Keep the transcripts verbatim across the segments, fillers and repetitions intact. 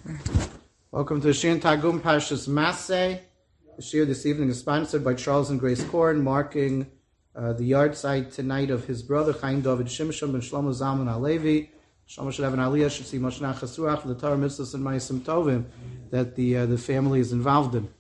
Welcome to the Shir Targum Parshas Maseh. The Shir this evening is sponsored by Charles and Grace Korn, marking uh, the yard site tonight of his brother Chaim David Shimshon ben Shlomo Zalman Alevi. Shlomo should have an aliyah, should see much nachas ruach for the Torah mitzvahs and ma'asim tovim that the uh, the family is involved in.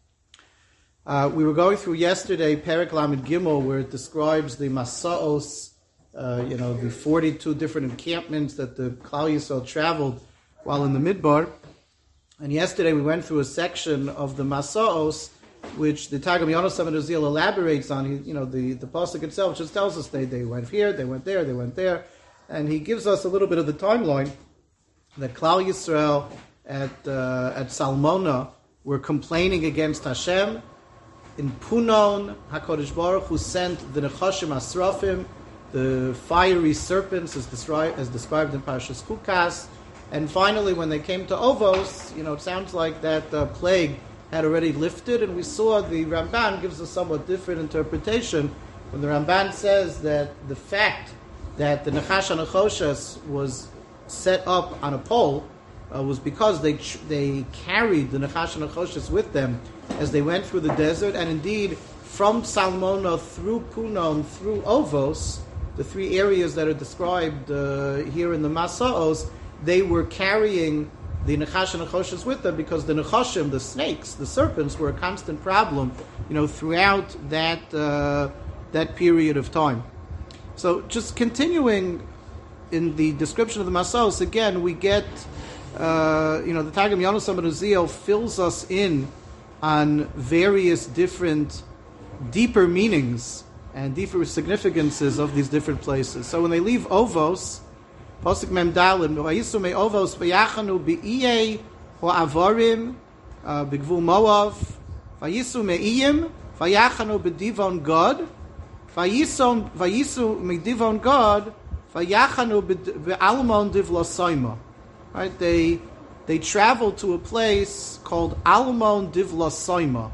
Uh, we were going through yesterday Perek Lamed Gimel, where it describes the Masaos, uh, you know, the forty-two different encampments that the Klal Yisrael traveled while in the Midbar. And yesterday we went through a section of the Masaos, which the Targum Yonosam and Uziel elaborates on. He, you know, the, the pasuk itself just tells us they, they went here, they went there, they went there. And he gives us a little bit of the timeline that Klal Yisrael at uh, at Salmona were complaining against Hashem. In Punon, HaKadosh Baruch Hu sent the Nechashim Asrafim, the fiery serpents, as described, as described in Parshas Chukas. And finally, when they came to Ovos, you know, it sounds like that uh, plague had already lifted, and we saw the Ramban gives a somewhat different interpretation when the Ramban says that the fact that the Nechash HaNechoshes was set up on a pole uh, was because they ch- they carried the Nechash HaNechoshes with them as they went through the desert, and indeed from Salmona through Punon through Ovos, the three areas that are described uh, here in the Masaos, they were carrying the Nechash and Nechoshes with them because the Nechashim, the snakes, the serpents, were a constant problem, you know, throughout that uh, that period of time. So, just continuing in the description of the Masaos, again, we get, uh, you know, the Targum Yonosam and Uziel fills us in on various different, deeper meanings and deeper significances of these different places. So, when they leave Ovos, Pasuk Mem Dalin, Vayisu me Ovos vayachanu be'iyei ha'avarim b'gvul Moav, Vayisu me'iyim vayachanu be'divon God, Vayisu Vayisu me'divon God vayachanu be'almon divlasoima. Right? They they traveled to a place called Almon divlasoima.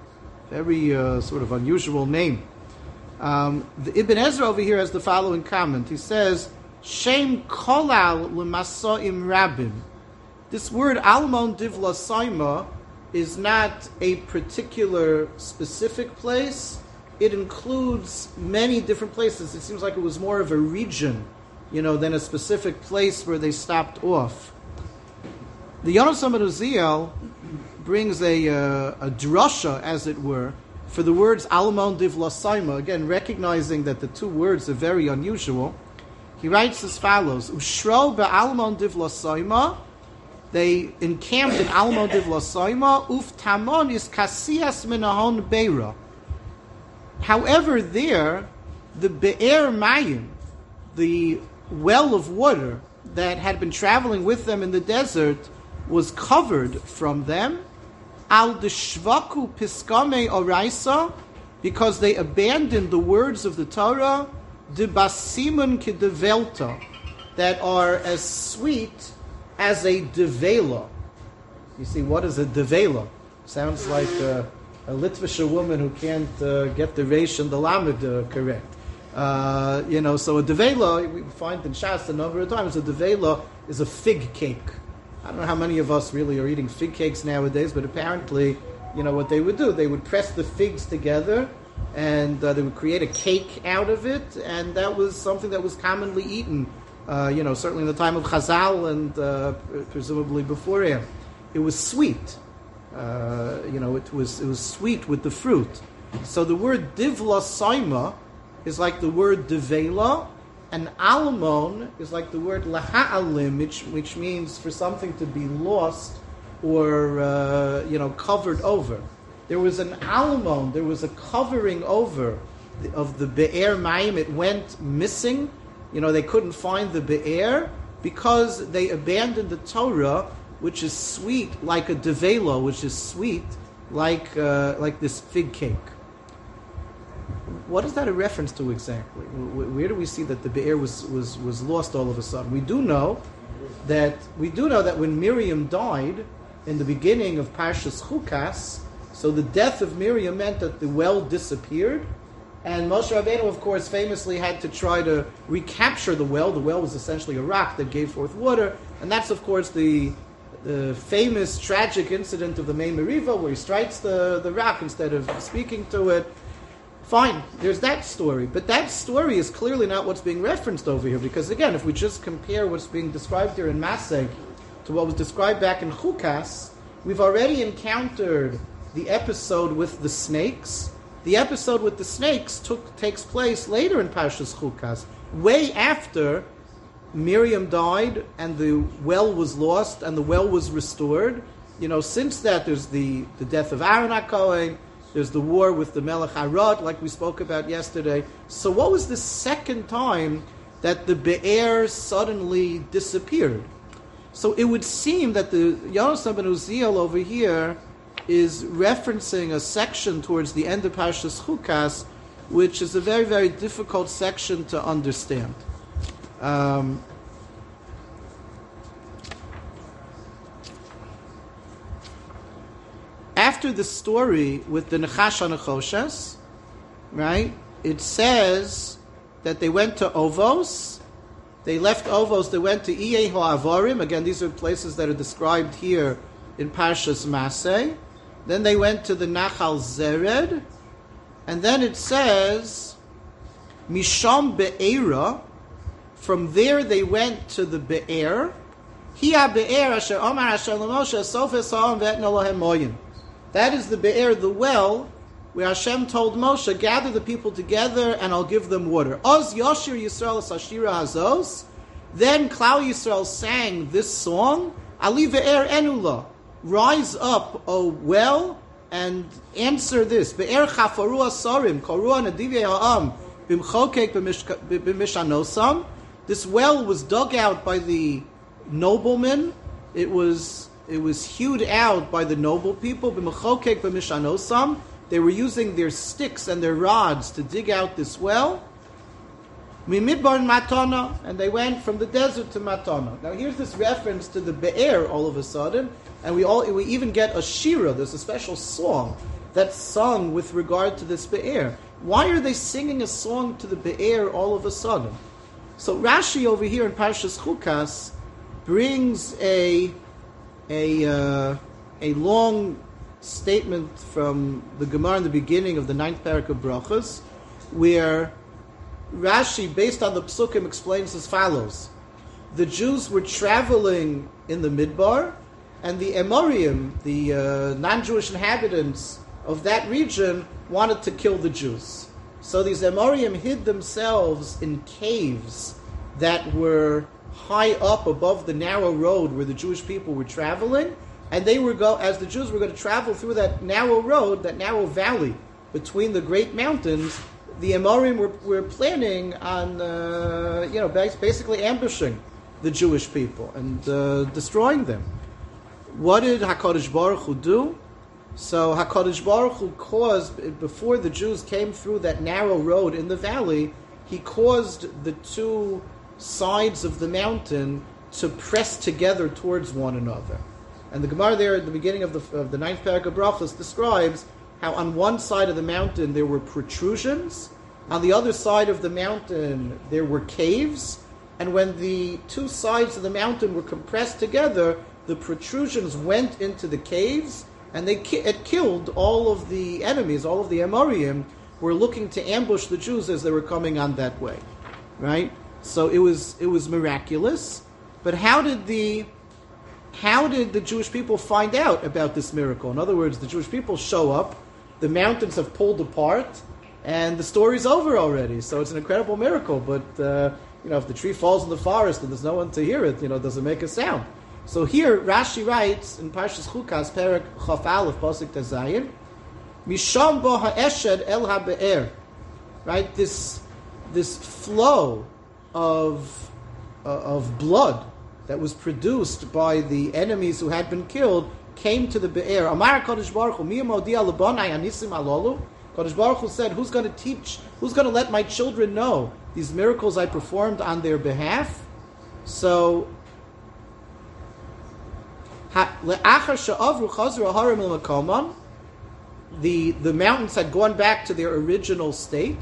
Very uh, sort of unusual name. Um, the Ibn Ezra over here has the following comment. He says, Shem kolal l'masoim rabim. This word almon divlasoima is not a particular specific place. It includes many different places. It seems like it was more of a region, you know, than a specific place where they stopped off. The Yonosam and Uziel brings a uh, a drasha, as it were, for the words almon divlasoima. Again, recognizing that the two words are very unusual. He writes as follows: Ushro be'almon divlasoima. They encamped in Almon divlasoima. Uf tamon is kasias minahon beira. However, there, the be'er mayim, the well of water that had been traveling with them in the desert, was covered from them. Al deshvaku piskame oraisa, because they abandoned the words of the Torah. De basimun kedevelta, that are as sweet as a devela. You see, what is a devela? Sounds like a, a Litvisha woman who can't uh, get the reish and the lamed uh, correct. Uh, you know, so a devela, we find in Shas a number of times, a devela is a fig cake. I don't know how many of us really are eating fig cakes nowadays, but apparently, you know, what they would do, they would press the figs together, and uh, they would create a cake out of it, and that was something that was commonly eaten, uh, you know, certainly in the time of Chazal and uh, presumably beforehand. It was sweet, uh, you know, it was it was sweet with the fruit. So the word divla saima is like the word devela, and almon is like the word laha'alim, which which means for something to be lost or uh, you know covered over. There was an almon, there was a covering over of the be'er mayim. It went missing. You know, they couldn't find the be'er because they abandoned the Torah, which is sweet like a devela, which is sweet like uh, like this fig cake. What is that a reference to exactly? Where do we see that the be'er was, was, was lost all of a sudden? We do know that we do know that when Miriam died in the beginning of Parshas Chukas, so the death of Miriam meant that the well disappeared, and Moshe Rabbeinu, of course, famously had to try to recapture the well. The well was essentially a rock that gave forth water, and that's, of course, the the famous tragic incident of the Mei Meriva, where he strikes the, the rock instead of speaking to it. Fine, there's that story. But that story is clearly not what's being referenced over here, because again, if we just compare what's being described here in Maseh to what was described back in Chukas, we've already encountered the episode with the snakes. The episode with the snakes took takes place later in Parshas Chukas, way after Miriam died and the well was lost and the well was restored. You know, since that there's the, the death of Aaron HaKohen, there's the war with the Melech Arad, like we spoke about yesterday. So what was the second time that the Be'er suddenly disappeared? So it would seem that the Yonasan ben Uziel over here is referencing a section towards the end of Parshas Chukas, which is a very, very difficult section to understand. Um, after the story with the Nechash HaNechoshes, right, it says that they went to Ovos, they left Ovos, they went to Iyei HaAvorim, again these are places that are described here in Parshas Maseh, then they went to the Nachal Zered, and then it says, Misham Be'era, from there they went to the Be'er. Hiya Be'er asher Omar Hashem l'Moshe Sof Esa'am ve'etna lohem moyin. That is the Be'er, the well, where Hashem told Moshe, gather the people together and I'll give them water. Oz Yoshir Yisrael Sashira Hazos. Then Klal Yisrael sang this song, Ali Be'er Enula. Rise up, O well, and answer this. Be'er Chafaru Asarim, Korua Nadivye Ha'am, Bimchokek B'mishanosam. This well was dug out by the noblemen. It was it was hewed out by the noble people. B'mechokek b'mishanosam. They were using their sticks and their rods to dig out this well. Mimidbar and Matana, and they went from the desert to Matana. Now here's this reference to the Be'er all of a sudden, and we all we even get a shira. There's a special song that's sung with regard to this Be'er. Why are they singing a song to the Be'er all of a sudden? So Rashi over here in Parshas Chukas brings a a uh, a long statement from the Gemara in the beginning of the ninth parak of Brachos, where Rashi, based on the Psukim, explains as follows: the Jews were traveling in the Midbar, and the Amorim, the uh, non-Jewish inhabitants of that region, wanted to kill the Jews. So these Amorim hid themselves in caves that were high up above the narrow road where the Jewish people were traveling, and they were go as the Jews were going to travel through that narrow road, that narrow valley between the great mountains. The Amorim were, were planning on, uh, you know, basically ambushing the Jewish people and uh, destroying them. What did HaKadosh Baruch Hu do? So HaKadosh Baruch Hu caused, before the Jews came through that narrow road in the valley, he caused the two sides of the mountain to press together towards one another. And the Gemara there at the beginning of the, of the ninth parak of Brachos describes how on one side of the mountain there were protrusions, on the other side of the mountain there were caves, and when the two sides of the mountain were compressed together, the protrusions went into the caves, and they ki- it killed all of the enemies, all of the Amorim who were looking to ambush the Jews as they were coming on that way. Right? So it was it was miraculous. But how did the how did the Jewish people find out about this miracle? In other words, the Jewish people show up, the mountains have pulled apart, and the story's over already. So it's an incredible miracle. But uh, you know, if the tree falls in the forest and there's no one to hear it, you know, it doesn't make a sound. So here Rashi writes in Parshas Chukas, Perek Chaf Aleph, Pasuk Tezayin, Misham bo ha'eshed el ha'be'er. Right, this this flow of uh, of blood that was produced by the enemies who had been killed came to the Be'er. Amar Kadosh Baruch Hu, mi modi alabanai anisim alolu. Kadosh Baruch Hu said, "Who's going to teach? Who's going to let my children know these miracles I performed on their behalf?" So, the the mountains had gone back to their original state.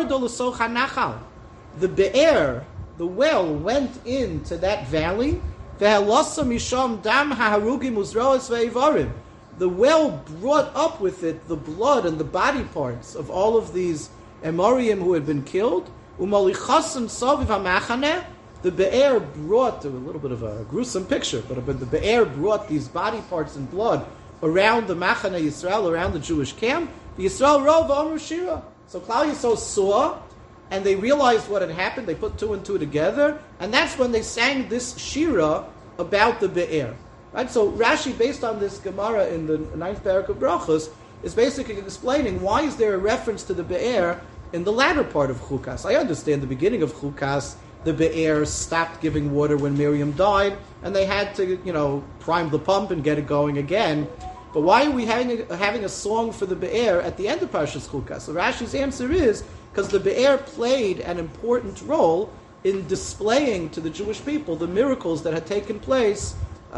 The Be'er, the well, went into that valley, Ve'helasa misham dam haharugim uzroas ve'ivarim. The well brought up with it the blood and the body parts of all of these Amorim who had been killed. Umalichasan saviv hamachaneh. The Be'er brought, a little bit of a gruesome picture, but, but the Be'er brought these body parts and blood around the Machane Yisrael, around the Jewish camp. The Yisrael Rov Amru Shira. So Klal Yisrael saw, and they realized what had happened. They put two and two together, and that's when they sang this Shira about the Be'er. Right? So Rashi, based on this Gemara in the ninth parak of Brachos, is basically explaining why is there a reference to the Be'er in the latter part of Chukas. I understand the beginning of Chukas, the Be'er stopped giving water when Miriam died, and they had to, you know, prime the pump and get it going again. But why are we having a, having a song for the Be'er at the end of Parshas Chukas? So Rashi's answer is because the Be'er played an important role in displaying to the Jewish people the miracles that had taken place,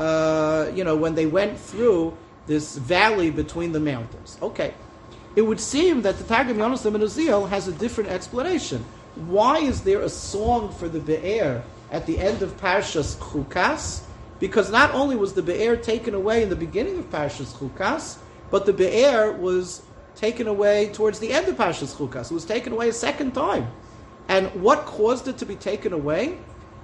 uh, you know, when they went through this valley between the mountains. Okay. It would seem that the Targum Yonasan ben Uziel has a different explanation. Why is there a song for the Be'er at the end of Parshas Chukas? Because not only was the Be'er taken away in the beginning of Parshas Chukas, but the Be'er was taken away towards the end of Parshas Chukas. It was taken away a second time. And what caused it to be taken away?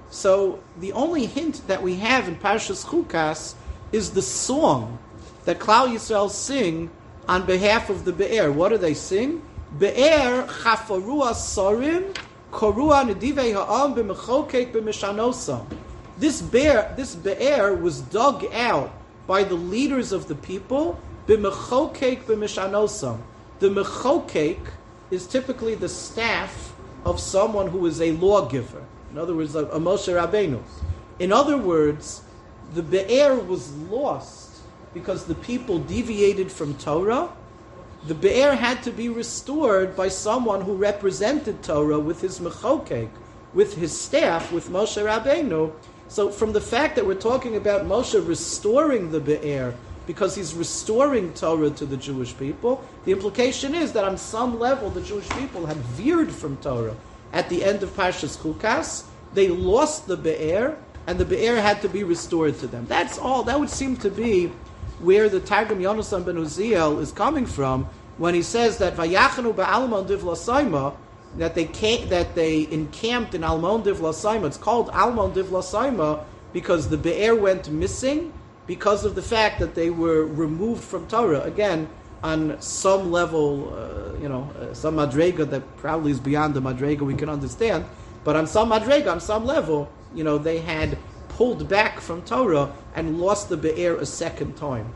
So the only hint that we have in Parshas Chukas is the song that Klal Yisrael sing on behalf of the Be'er. What do they sing? Be'er chafarua sarim korua nedivei ha'am b'mechokek b'mishanosam. This bear, this Be'er was dug out by the leaders of the people b'mechokek b'mishanosam. The mechokek is typically the staff of someone who is a lawgiver. In other words, a, a Moshe Rabbeinu. In other words, the Be'er was lost because the people deviated from Torah. The Be'er had to be restored by someone who represented Torah with his mechokek, with his staff, with Moshe Rabbeinu. So from the fact that we're talking about Moshe restoring the Be'er, because he's restoring Torah to the Jewish people, the implication is that on some level the Jewish people had veered from Torah. At the end of Parshas Chukas, they lost the Be'er, and the Be'er had to be restored to them. That's all. That would seem to be where the Targum Yonasan ben Uziel is coming from when he says that Vayachanu ba'almon divlasaima, that they came, that they encamped in Almon divlasaima. It's called Almon divlasaima because the Be'er went missing because of the fact that they were removed from Torah. Again, on some level, uh, you know, uh, some madrega that probably is beyond the madrega we can understand, but on some madrega, on some level, you know, they had pulled back from Torah and lost the Be'er a second time.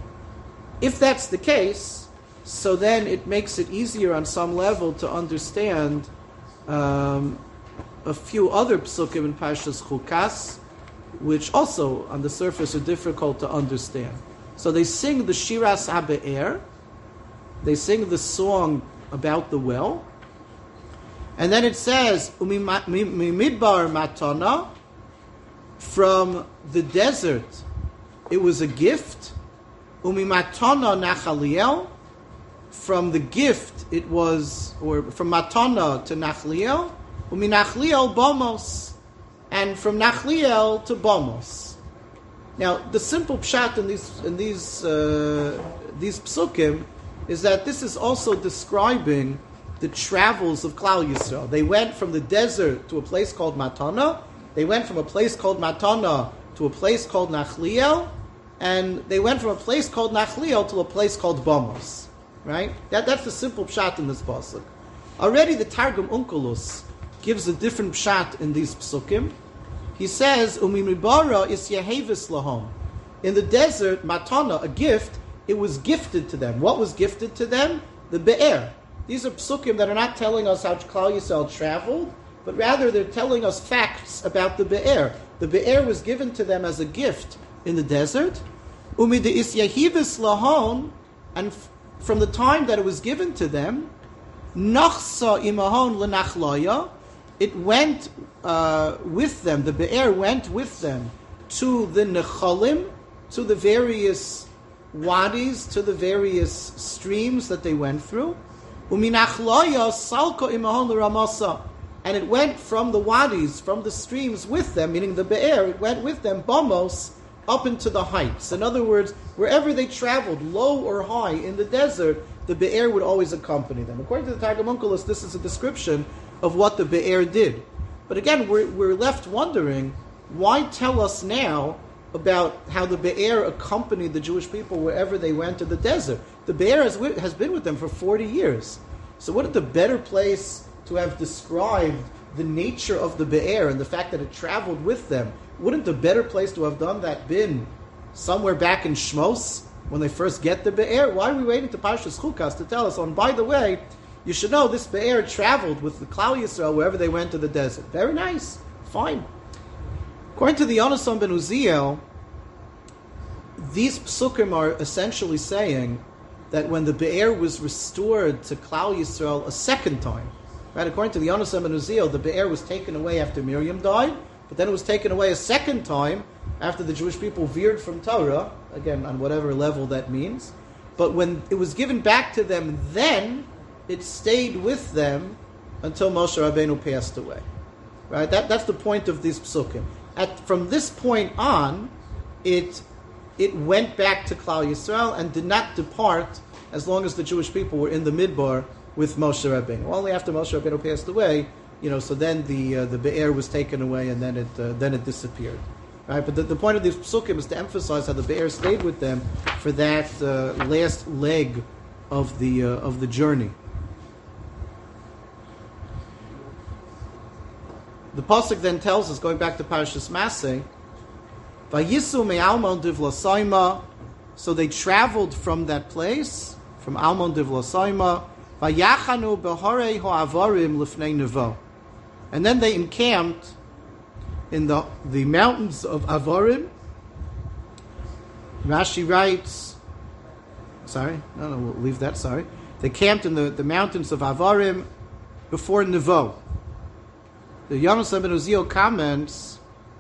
If that's the case, so then it makes it easier on some level to understand um, a few other psukim in Parshas Chukas, which also on the surface are difficult to understand. So they sing the Shiras HaBe'er, they sing the song about the well, and then it says, Umimidbar Matana, from the desert, it was a gift. Umimatana Nachaliel, from the gift, it was, or from Matana to Nachliel. Uminachliel Bomos, and from Nachliel to Bomos. Now, the simple pshat in these in these uh, these psukim is that this is also describing the travels of Klal Yisrael. They went from the desert to a place called Matana. They went from a place called Matana to a place called Nachliel, and they went from a place called Nachliel to a place called Bomos. Right? That that's the simple pshat in this pasuk. Already the Targum Onkelos gives a different pshat in these psukim. He says, Umimibara is Yehevis lahom. In the desert, Matana, a gift, it was gifted to them. What was gifted to them? The Be'er. These are psukim that are not telling us how Klal Yisrael traveled, but rather they're telling us facts about the Be'er. The Be'er was given to them as a gift in the desert. Umide is Yehevis lahom, and f- from the time that it was given to them, Nachsa imahon lenachlaya, it went uh, with them, the Be'er went with them to the Nechalim, to the various wadis, to the various streams that they went through. Uminachlaya salko imahon l'ramasa. and it went from the wadis, from the streams with them, meaning the Be'er, it went with them, Bamos, up into the heights. In other words, wherever they traveled, low or high in the desert, the Be'er would always accompany them. According to the Targum Onkelos, this is a description of what the Be'er did. But again, we're, we're left wondering, why tell us now about how the Be'er accompanied the Jewish people wherever they went to the desert? The Be'er has, has been with them for forty years. So wouldn't the better place to have described the nature of the Be'er and the fact that it traveled with them, wouldn't the better place to have done that been somewhere back in Shmos, when they first get the Be'er? Why are we waiting to Parshas Chukas to tell us, oh, and by the way, you should know this Be'er traveled with the Klal Yisrael wherever they went to the desert. Very nice. Fine. According to the Yonasan ben Uziel, these psukim are essentially saying that when the Be'er was restored to Klal Yisrael a second time, right? According to the Yonasan ben Uziel, the Be'er was taken away after Miriam died, but then it was taken away a second time after the Jewish people veered from Torah, again, on whatever level that means. But when it was given back to them, then it stayed with them until Moshe Rabbeinu passed away. Right? That, that's the point of these psukim. At, from this point on, it it went back to Klal Yisrael and did not depart as long as the Jewish people were in the Midbar with Moshe Rabbeinu. Only after Moshe Rabbeinu passed away, you know, so then the uh, the Be'er was taken away and then it uh, then it disappeared. Right? But the, the point of these psukim is to emphasize how the Be'er stayed with them for that uh, last leg of the uh, of the journey. The pasuk then tells us, going back to Parashas Maseh, Vayisu me'almon divlasaima. So they traveled from that place, from Almon divlasaima. Vayachanu behorei ho'avarim lifnei Nevo. And then they encamped in the the mountains of Avarim. Rashi writes, sorry, no, no, we'll leave that, sorry. They camped in the, the mountains of Avarim before Nevo. The Yonasan ben Uziel comments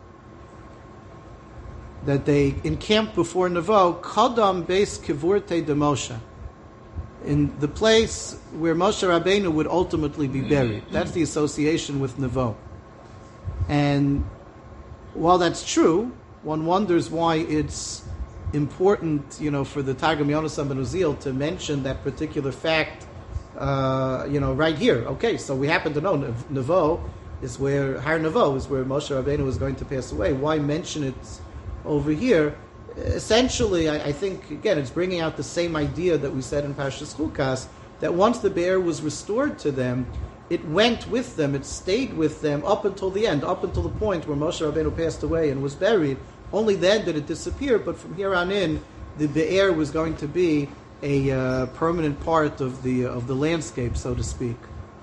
that they encamped before Nevo, Kadam Beis Kivurte de Moshe, in the place where Moshe Rabbeinu would ultimately be buried. That's the association with Nevo. And while that's true, one wonders why it's important, you know, for the Targum Yonasan ben Uziel to mention that particular fact, uh, you know, right here. Okay, so we happen to know Nevo is where, Har Nevo is where Moshe Rabbeinu was going to pass away. Why mention it over here? Essentially, I, I think, again, it's bringing out the same idea that we said in Parashas Chukas, that once the Be'er was restored to them, it went with them, it stayed with them up until the end, up until the point where Moshe Rabbeinu passed away and was buried. Only then did it disappear, but from here on in, the Be'er was going to be a uh, permanent part of the of the landscape, so to speak.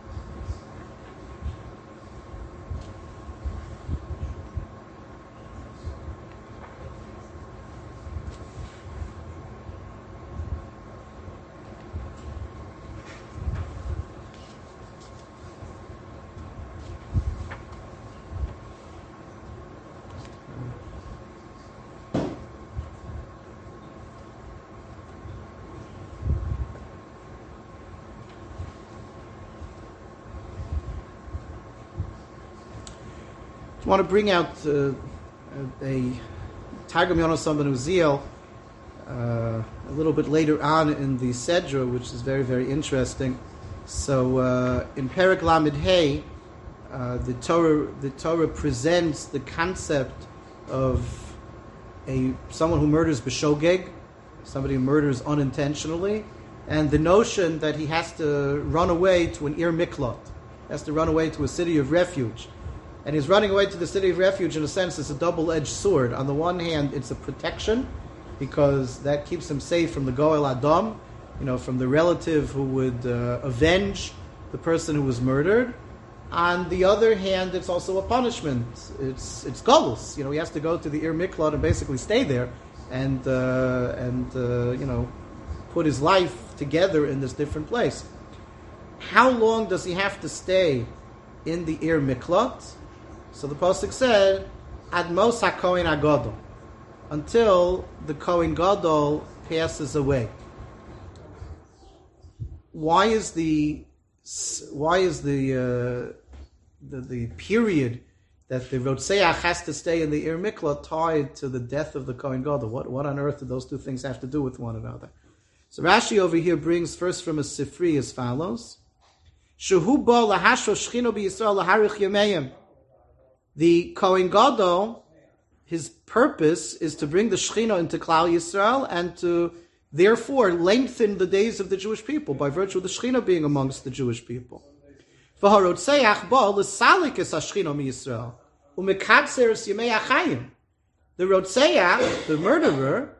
I want to bring out uh, a Targum Yonasan ben Uziel uh, a little bit later on in the Sedra, which is very, very interesting. So uh, in Perek Lamed Hey, uh, the Torah the Torah presents the concept of a someone who murders b'shogeg, somebody who murders unintentionally, and the notion that he has to run away to an Ir Miklot, has to run away to a city of refuge. And he's running away to the city of refuge, in a sense, it's a double-edged sword. On the one hand, it's a protection, because that keeps him safe from the Goel Adam, you know, from the relative who would uh, avenge the person who was murdered. On the other hand, it's also a punishment. It's it's galus. You know, he has to go to the Ir Miklot and basically stay there, and uh, and uh, you know, put his life together in this different place. How long does he have to stay in the Ir Miklot? So the pasuk said, "Ad mos haKohen Agadol," until the Kohen Gadol passes away. Why is the why is the uh, the, the period that the Rotseach has to stay in the Ir Mikla tied to the death of the Kohen Gadol. What, what on earth do those two things have to do with one another? So Rashi over here brings first from a Sifri as follows. Shehu bo lahashro shchino b'Yisrael laharich yameim. The Kohen Gadol, his purpose is to bring the Shechina into Klal Yisrael and to therefore lengthen the days of the Jewish people by virtue of the Shechina being amongst the Jewish people. V'harotzeach bo l'salik es hashchina miYisrael u'mekatzer es yemei achayim. The Rotzeach, the murderer,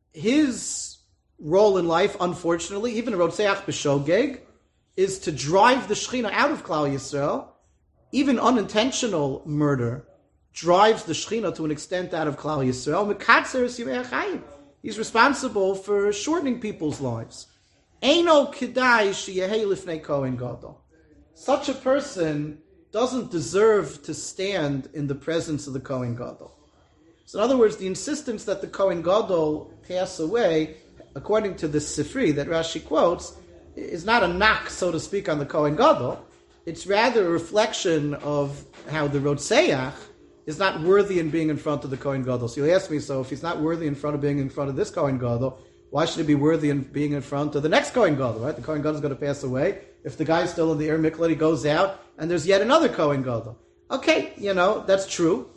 his role in life, unfortunately, even a Rotzeach b'shogeg, is to drive the Shechina out of Klal Yisrael. Even unintentional murder drives the Shechina to an extent out of Klal Yisrael. Mekatzer es yemei achayim. He's responsible for shortening people's lives. Eino kedai sheyehei lifnei Kohen Gadol. Such a person doesn't deserve to stand in the presence of the Kohen Gadol. So in other words, the insistence that the Kohen Gadol pass away, according to this Sifri that Rashi quotes, is not a knock, so to speak, on the Kohen Gadol. It's rather a reflection of how the Rotseach is not worthy in being in front of the Kohen Gadol. So you'll ask me, so if he's not worthy in front of being in front of this Kohen Gadol, why should he be worthy in being in front of the next Kohen Gadol, right? The Kohen Gadol is going to pass away. If the guy's still in the Ir Mikla, he goes out, and there's yet another Kohen Gadol. Okay, you know, that's true.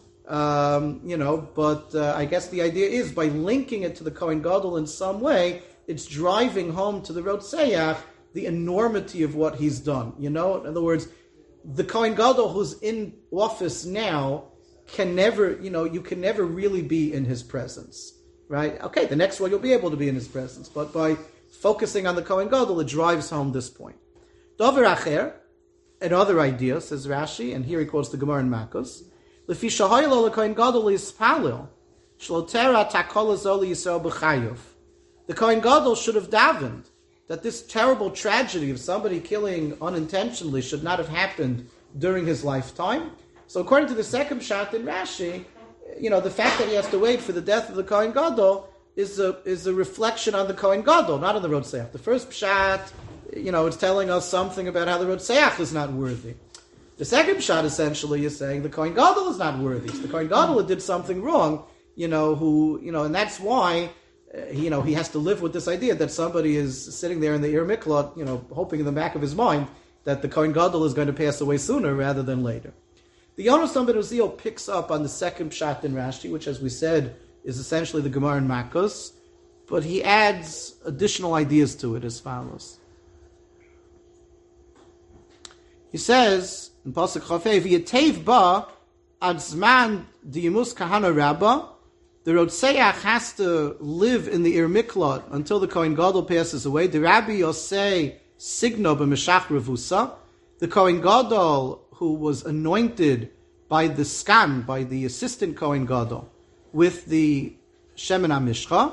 Um, you know, but uh, I guess the idea is by linking it to the Kohen Gadol in some way, it's driving home to the Rotseach the enormity of what he's done. You know, in other words, the Kohen Gadol who's in office now can never, you know, you can never really be in his presence, right? Okay, the next one you'll be able to be in his presence, but by focusing on the Kohen Gadol, it drives home this point. Dover acher, another idea, says Rashi, and here he quotes the Gemara in Makos. Lefi shahaylo leKohen Gadol yispalil shlotera takol zoli Yisrael b'chayov. The Kohen Gadol should have davened that this terrible tragedy of somebody killing unintentionally should not have happened during his lifetime. So according to the second pshat in Rashi, you know, the fact that he has to wait for the death of the Kohen Gadol is a is a reflection on the Kohen Gadol, not on the Rotseach. The first pshat, you know, it's telling us something about how the Rotseach is not worthy. The second pshat essentially is saying the Kohen Gadol is not worthy. So the Kohen Gadol did something wrong, you know, who, you know, and that's why, uh, you know, he has to live with this idea that somebody is sitting there in the Ir Mikla, you know, hoping in the back of his mind that the Kohen Gadol is going to pass away sooner rather than later. The Yonasan ben Uziel picks up on the second pshat in Rashi, which, as we said, is essentially the Gemara in Makos, but he adds additional ideas to it as follows. He says in Pasuk Chafei, "V'yatev ba ad zman diyimus kahana rabba." The Rotseach has to live in the Ir Mikla until the Kohen Gadol passes away. The Rabbi Yosei signo b'meshach revusa. The Kohen Gadol, who was anointed by the skan, by the assistant Kohen Gadol, with the Shemen HaMishcha,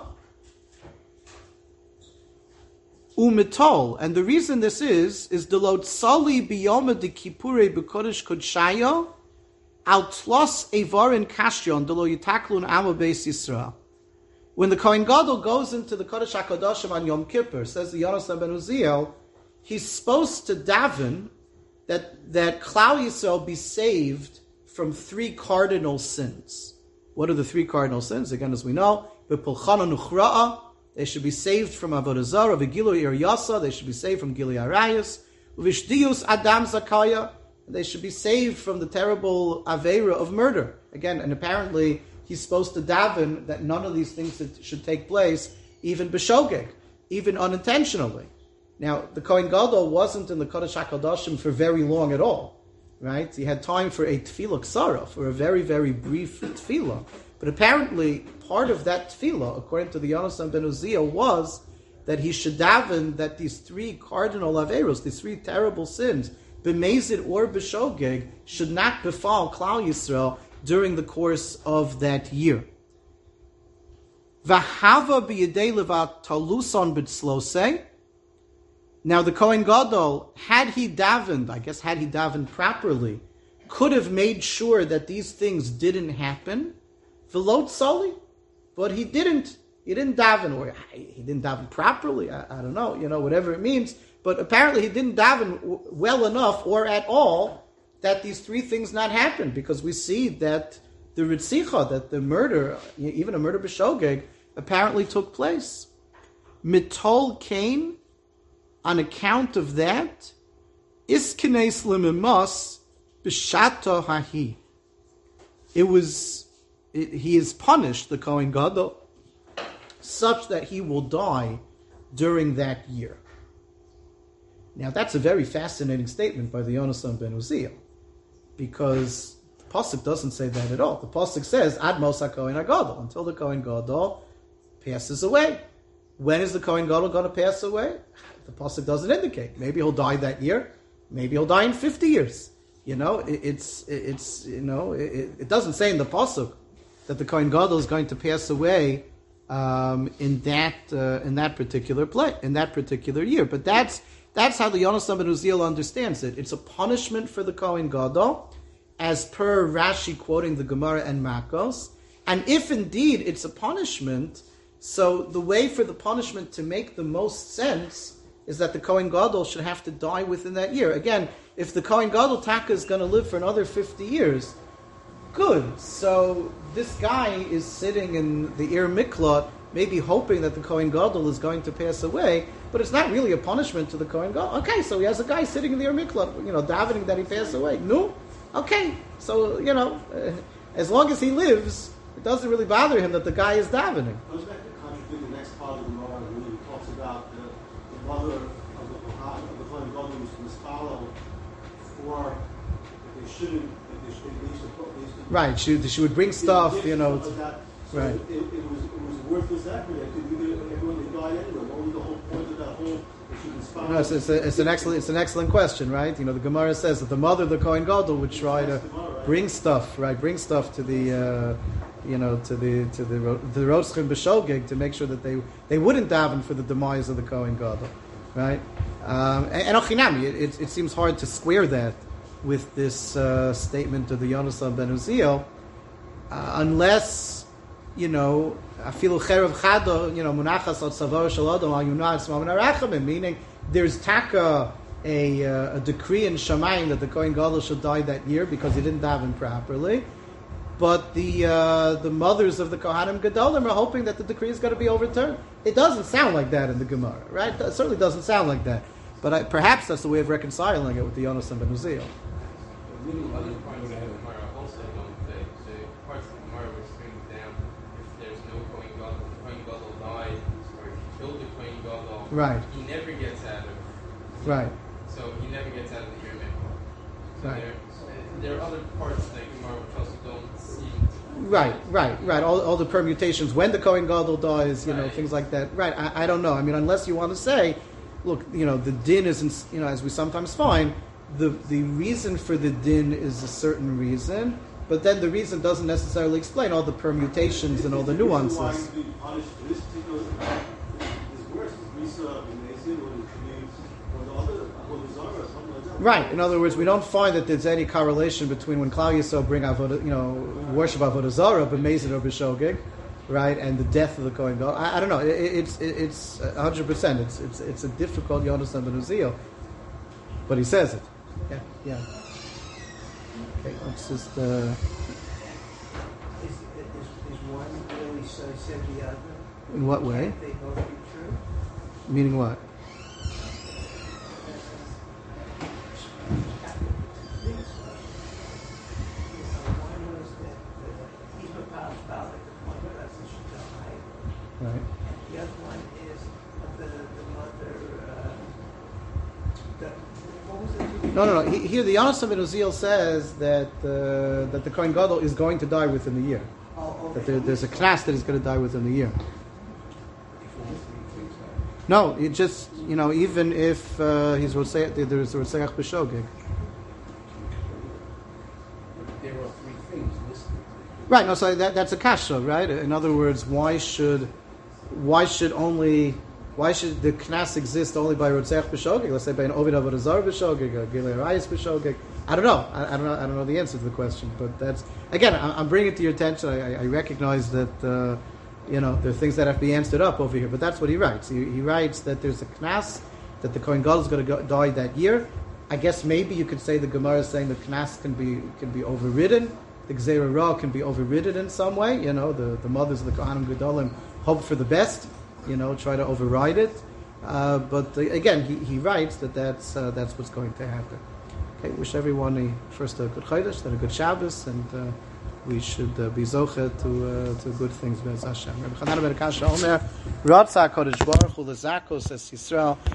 umitol, and the reason this is, is the lot sali biyoma de kipure bekodesh kodshayo, al tlos evarin kashyon, delo yitaklun amo beis Yisrael. When the Kohen Gadol goes into the Kodesh HaKadoshim on Yom Kippur, says the Yonasan ben Uziel, he's supposed to daven that that Klal Yisrael be saved from three cardinal sins. What are the three cardinal sins? Again, as we know, b'pulchana nuchra'a, they should be saved from avodah zarah, v'gilu ir yasa, they should be saved from gili arayos, v'shdiyus adam zakaya, they should be saved from the terrible aveira of murder. Again, and apparently he's supposed to daven that none of these things should take place, even b'shogeg, even unintentionally. Now, the Kohen Gadol wasn't in the Kodesh HaKadoshim for very long at all, right? He had time for a tefillah ksara, for a very, very brief tefillah. But apparently, part of that tefillah, according to the Yonasan ben Uziel, was that he should daven that these three cardinal averos, these three terrible sins, b'mezid or b'shogeg, should not befall Klal Yisrael during the course of that year. V'hava b'yedei levat taluson b'tzlosei. Now the Kohen Gadol, had he davened, I guess had he davened properly, could have made sure that these things didn't happen. V'lo tzoli, but he didn't. He didn't daven, or he didn't daven properly. I, I don't know, you know, whatever it means. But apparently he didn't daven well enough or at all that these three things not happen, because we see that the Ritzicha, that the murder, even a murder b'shogeg, apparently took place. Mitol Cain, on account of that, Iskines limimos b'shato hahi. It was, it, he is punished, the Kohen Gadol, such that he will die during that year. Now that's a very fascinating statement by the Yonasan ben Uziel, because the Pasuk doesn't say that at all. The Pasuk says, Ad Mos HaKohen HaGadol, until the Kohen Gadol passes away. When is the Kohen Gadol going to pass away? The Pasuk doesn't indicate. Maybe he'll die that year. Maybe he'll die in fifty years. You know, it, it's, it, it's, you know, it, it doesn't say in the Pasuk that the Kohen Gadol is going to pass away um, in that uh, in that particular play, in that particular year. But that's That's how the Yonasan ben Uziel understands it. It's a punishment for the Kohen Gadol, as per Rashi quoting the Gemara and Makos. And if indeed it's a punishment, so the way for the punishment to make the most sense is that the Kohen Gadol should have to die within that year. Again, if the Kohen Gadol Taka is going to live for another fifty years, good. So this guy is sitting in the Ir Miklat, maybe hoping that the Kohen Gadol is going to pass away, but it's not really a punishment to the Kohen Gadol. Okay, so he has a guy sitting in the Ir Miklat, you know, davening that he pass away. No? Okay, so, you know, uh, as long as he lives, it doesn't really bother him that the guy is davening. Doesn't that contradict the next part of the Gemara when he talks about the, the mother of the Kohen, of the Kohen Gadol who's going to follow for that they shouldn't, that they should, they used to, they used to, right, she, she would bring stuff, you know. Like that. So right. It, it, was, it was a worthless act. Everyone they died anyway. What was the whole point of that whole? No, it's, it's, a, it's an excellent, it's an excellent question, right? You know, the Gemara says that the mother of the Kohen Gadol would try to bring stuff, right? Bring stuff to the, uh, you know, to the to the the Rotzchim B'Shogeg to make sure that they they wouldn't daven for the demise of the Kohen Gadol, right? Um, and Ochinami, it, it, it seems hard to square that with this uh, statement of the Yonasan ben Uziel, uh, unless, you know, afilu cherev chado, you know, munachas al tzavor shel adam al yunah tzmam narachamim, meaning there's taka a, uh, a decree in Shamayim that the Kohen Gadol should die that year because he didn't daven properly. But the uh, the mothers of the Kohanim Gedolim are hoping that the decree is going to be overturned. It doesn't sound like that in the Gemara, right? It certainly doesn't sound like that. But I, perhaps that's the way of reconciling it with the Yonasan ben Uziel. Right. He never gets out of. Right. So he never gets out of the Yom Kippur. So right. there, there are other parts that Gemara which also don't seem. Right, right, right. All, all the permutations when the Kohen Gadol dies, you right. know, things like that. Right. I, I don't know. I mean, unless you want to say, look, you know, the din isn't, you know, as we sometimes find, the the reason for the din is a certain reason, but then the reason doesn't necessarily explain all the permutations and all the nuances. Right. In other words, we don't find that there's any correlation between when Klal Yisrael bring avodah, you know, worship avodah zarah, b'mezid or b'shogeg, right, and the death of the Kohen Gadol. I, I don't know. It, it's it, it's a hundred percent. It's it's it's a difficult Yonasan ben Uziel, but he says it. Yeah. Yeah. Okay. Let's just. Uh, is, is, is one really so said the other? In what way? Can't they both be true? Meaning what? Right. The other one is the, the mother. Uh, the, what was it? No, no, no. He, here, the Yonasan ben Uziel says that uh, that the Kohen Gadol is going to die within the year. Oh, okay. That there, there's a knas that is going to die within the year. No, it just, you know, even if uh, he's Rotzeach, there's a Rotzeach b'Shogeg. There are three things listed. Right. No, so that that's a kasha, right? In other words, why should why should only why should the knas exist only by Rotzeach b'Shogeg? Let's say by an Ovid Avodah Zarah b'Shogeg, or Gilei Arayis b'Shogeg. I don't know. I, I don't know. I don't know the answer to the question. But that's again, I, I'm bringing it to your attention. I, I recognize that uh, you know there are things that have to be answered up over here. But that's what he writes. He, he writes that there's a knas that the Kohen Gadol is going to go, die that year, I guess maybe you could say the Gemara is saying the Knas can be can be overridden, the Gzeira Ra can be overridden in some way. You know, the, the mothers of the Kohanim Gedolim hope for the best. You know, try to override it. Uh, but uh, again, he, he writes that that's uh, that's what's going to happen. Okay, wish everyone a, first a good Chodesh, then a good Shabbos, and uh, we should uh, be zoche to uh, to good things. Be'ez Hashem. Rabbi Chanan ben Akasha Omer, Ratzah Kodesh Baruch Hu L'Zakos Es Yisrael.